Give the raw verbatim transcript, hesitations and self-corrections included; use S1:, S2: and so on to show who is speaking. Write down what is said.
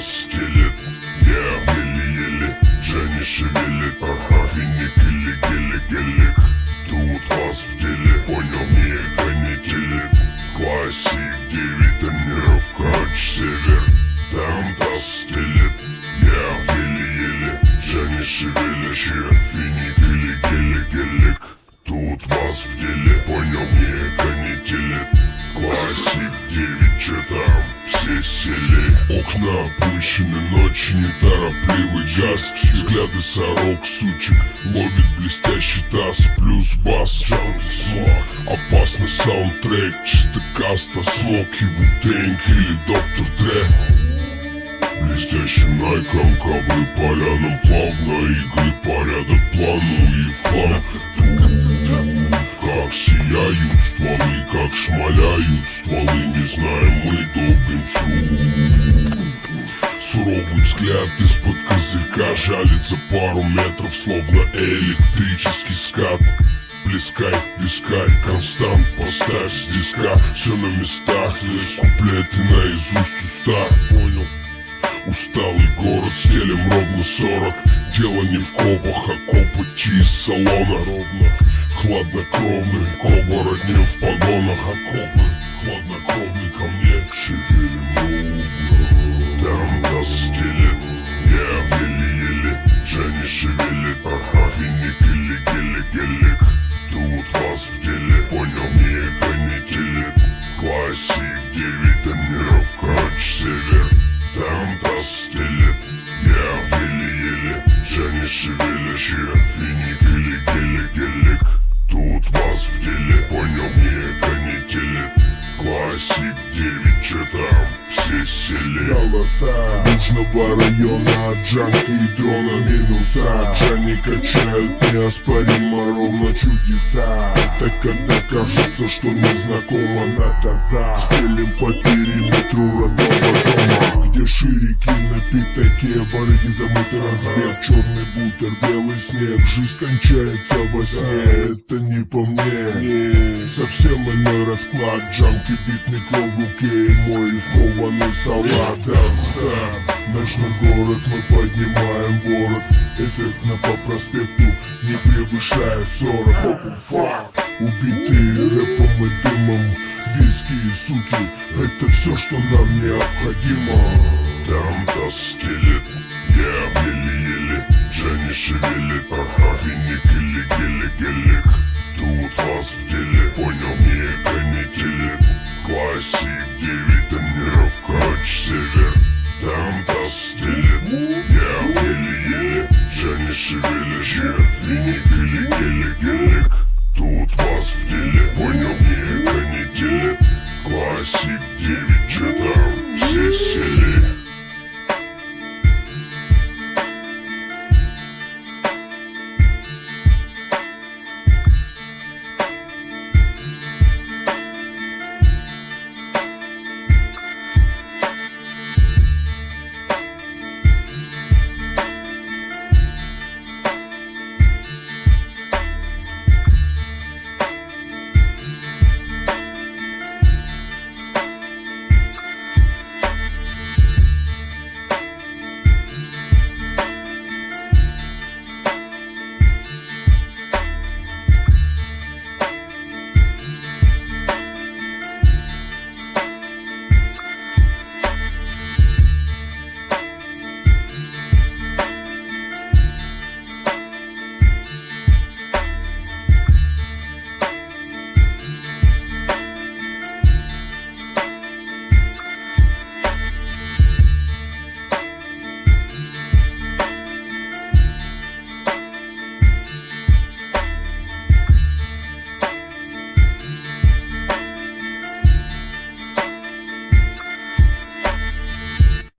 S1: стелет, я еле-еле, Джани шевелит, ага, финик или гелик-гелик. Тут вас в деле, понял, не конетели. Классик девять тонеров, кач север. Там таз стелет, я еле-еле, Джани шевелит, че, финик или гелик-гелик. Тут вас в деле, понял, не конетели. Классик девять, че там, все сели. Окна опущены, ночи неторопливый джаз. Взгляды сорок, сучек, ловит блестящий таз. Плюс бас, джанги, смог. Опасный саундтрек, чисто каста. Смоки, Ву-Тэнг или Доктор Дре. Блестящим найком, ковры полянам плавно. Игры, порядок, плану и флаг. Как сияют стволы, как шмаляют стволы, не знаем мы долбим суд. Суровый взгляд из-под козырька жалит за пару метров, словно электрический скат. Плескай, вискарь, констант, поставь с диска. Все на местах, лишь куплеты наизусть уста. Понял? Усталый город, стелем ровно сорок. Дело не в копах, а копоть из салона. Ровно, хладнокровный, оборотни в погонах. Окопы, хладнокровный ко мне, шевелим ровно. Там таз стелет, я еле-еле, Джани шевелит, ага, финик или гелик-гелик. Тут вас в деле, понял, не конетели. Классик девять тонеров, кач север. Там таз стелет, я еле-еле, Джани шевелит, че, финик или гелик-гелик. Тут вас в деле, понял, не конетели. Классик девять, че там, все сели.
S2: Голоса Южного района, джанки и дрона минуса. Джани качают неоспоримо ровно чудеса. Это когда кажется, что незнакома наказа. Стелим по периметру родного дома, где ширики на пятаке, барыги замыты разбег. Черный бутер, белый снег, жизнь кончается во сне. Это не по мне, совсем иной расклад. Джанки, бит, микро в руке и мой вкованный салат. Да, наш город, мы поднимаем город. Эффектно по проспекту, не превышая сорок. Убитые рэпом и дымом, виски и суки, это все, что нам необходимо.
S1: Там таз стелет, я еле-еле, Джани шевелит, ага, финик или гелик-гелик. Тут вас в деле, понял, не конетели. Классик девять тонеров, кач север. Там таз стелет, я еле-еле, Джани шевелит, че, финик